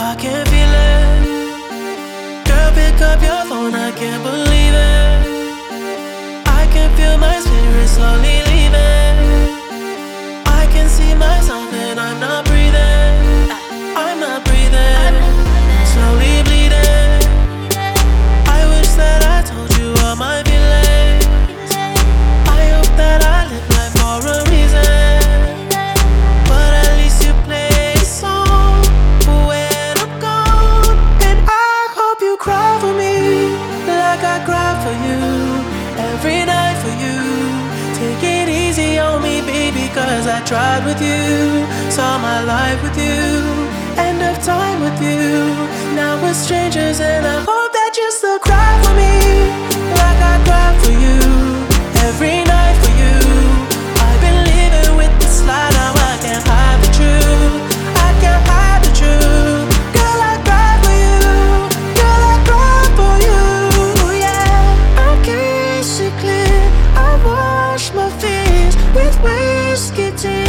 I can feel it. Girl, pick up your phone, I can't believe it. I can feel my spirit slowly leaving. I can see myself and I'm not breathing. I'm not breathing. Slowly bleeding. I wish that I told you all my feelings. I hope that I live life for a reason. But at least you play a song for when I'm gone. And I hope you cry for me like I cry for you. Every night for you. Take it easy on me, baby, cause I tried with you. Saw my life with you. End of time with you. Now we're strangers and I hope that you still cry for me like I cry for you. Every night for you. I've been living with this lie, now I can't hide the truth. I can't hide the truth. Girl, I cry for you. Girl, I cry for you. Yeah, I kiss it clear. I wash my fears with whiskey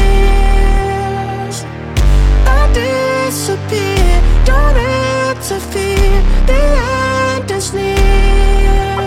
tears. I disappear, don't interfere. The end is near.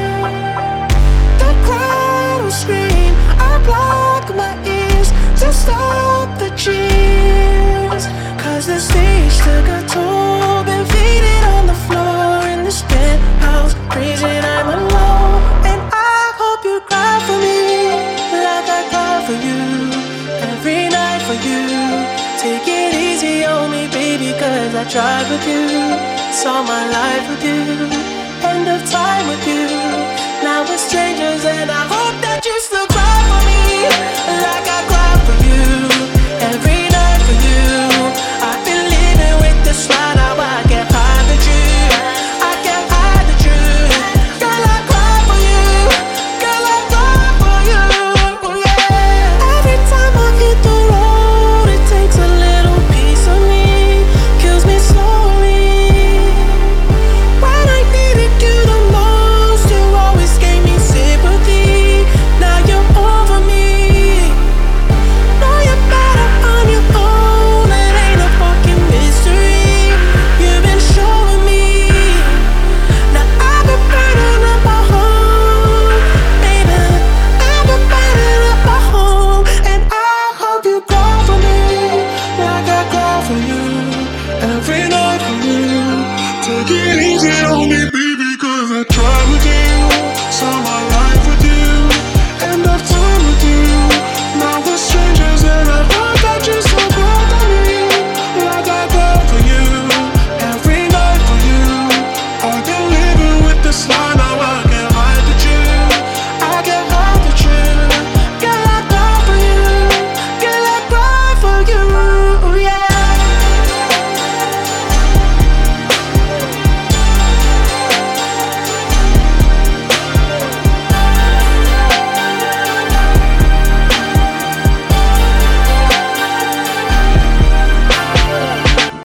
The crowd will scream. I block my ears to stop the cheers. Cause the stage took a toll. Been faded on the floor in this penthouse. Freezing, I'm alone. And I hope you cry for me like I cry for you. Every night for you. Take it easy on me, baby, cause I tried with you. Saw my life with you. End of time with you. Now we're strangers and I hope that you still cry for me like I cry for you. Every night for you. I've been living with this lie, now I can't hide the truth. I can't hide the truth. Girl, I cry for you. Girl, I cry for you. Yeah. Every time I hit the road, it takes a little piece of me. Kills me slowly. When I needed you the most, you always gave me sympathy. Now you're over me. Know you're better on your own. It ain't a fucking mystery. You've been showing me. Now I've been burning up my home, baby. I've been burning up my home. And I hope you cry for me like I cry for you. Every night for you. Take it easy on me, baby, cause I tried with you.